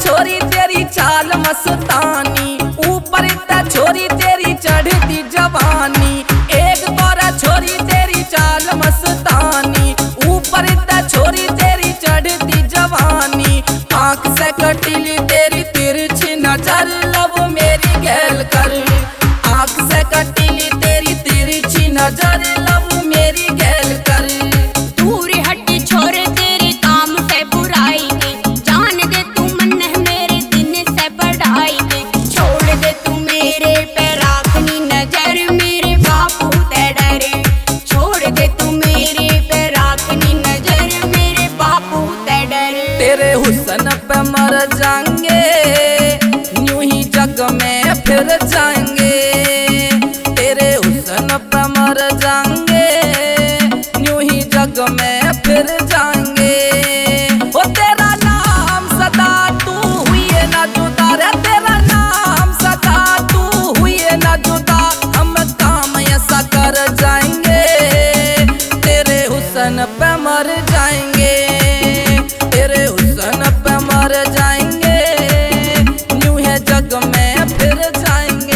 छोरी तेरी चाल मस्तानी, ऊपर त छोरी तेरी चढ़ती जवानी। एक तोरा छोरी तेरी चाल मस्तानी, ऊपर त छोरी तेरी चढ़ती जवानी। आँख से कटीली तेरी तिरछी नजर, लब मेरी गैल कर। आँख से कटीली तेरी तिरछी नजर, लब मेरी गैल कर। दूर हट छोड़ तेरे काम से बुराई के, जान दे तू मन है मेरे दिन से बढ़ाई के। छोड़ दे तू मेरे पे राखनी नजर, मेरे बापू ते डरे। छोड़ दे तू मेरे पे राखनी नजर, मेरे बापू ते डरे। तेरे हुस्न पे मर जाएंगे, यूं ही जग में फिर जाएंगे। तेरे हुस्न पे मर जाएंगे, यूं ही जग में फिर जाएंगे। ओ तेरा नाम सदा तू हुई ना जुदा रे, तेरा नाम सदा तू हुई ना जुदा। हम काम ऐसा कर जाएंगे, तेरे हुस्न पे मर जाएंगे। तेरे हुस्न पे मर जाएंगे, यूं है जग में फिर जाएंगे।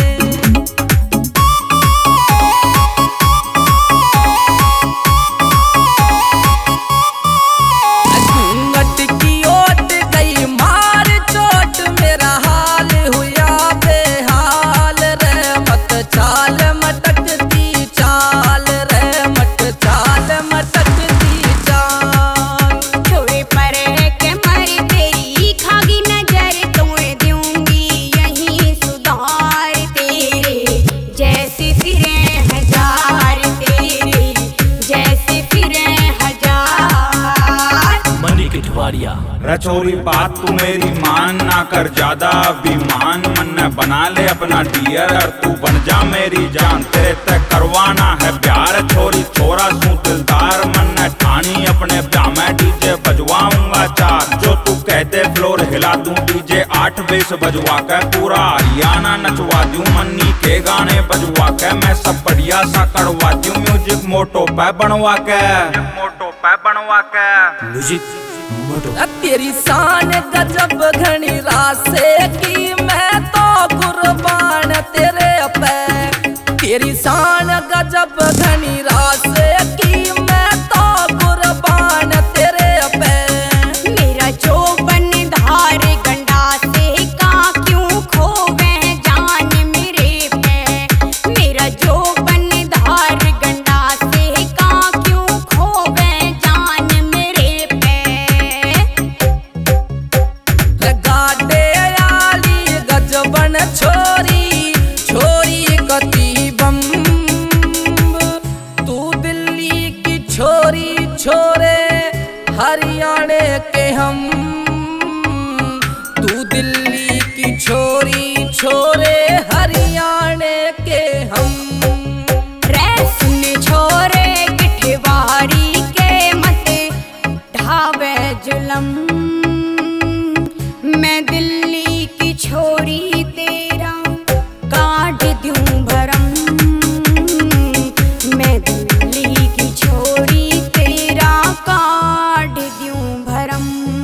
घूंघट की ओट गई मार चोट, मेरा हाल हुआ बेहाल रे। मत चाल मटकती चाल रे, मत चाल मटकती चाल। छोड़े पर है के मरी तेरी खागी नजर, तोड़ दूंगी यही सुधार तेरे। जैसे फिरे हजार तेरे, जैसे फिरे हजार। मनी किठवाड़िया रचोरी बात तू मेरी मान ना कर ज्यादा अभिमान। मन बना ले अपना डियर और तू बन जा मेरी जान। तेरे तय करवाना है प्यार छोरी, छोरा सू दिलदार। मन ठानी अपने ब्याह में डीजे बजवाऊंगा चार। जो तू कहते फ्लोर हिला दूं डीजे 8 बेस बजवा के। पूरा हरियाणा नचवा दूं मन्नी के गाने बजवा के। मैं सब बढ़िया सा करवा दूं म्यूजिक मोटो पे बनवा के। मोटो पे बनवा के म्यूजिक मोटो। तेरी शान गजब घनी रासे की, मैं तो कुर्बान तेरे पे। तेरी शान गजब घनी रासे की, मैं तो कुर्बान तेरे पे। मेरा जो बन धार गंडा से का क्यों खोवे जान मेरे पे। मेरा जो बन धार गंडा से का क्यों खोवे जान मेरे पे। गाडे आली गजबन छोरी, छोरी गति बम। तू दिल्ली की छोरी, छोरे हरियाणे के हम। तू दिल्ली की छोरी, छोरे हरियाणे के हम। रे सुन छोरे किठवारी के मत ढावे जुलम। मैं दिल्ली की छोरी तेरा काट दूं भरम। मैं दिल्ली की छोरी तेरा काट दूं भरम।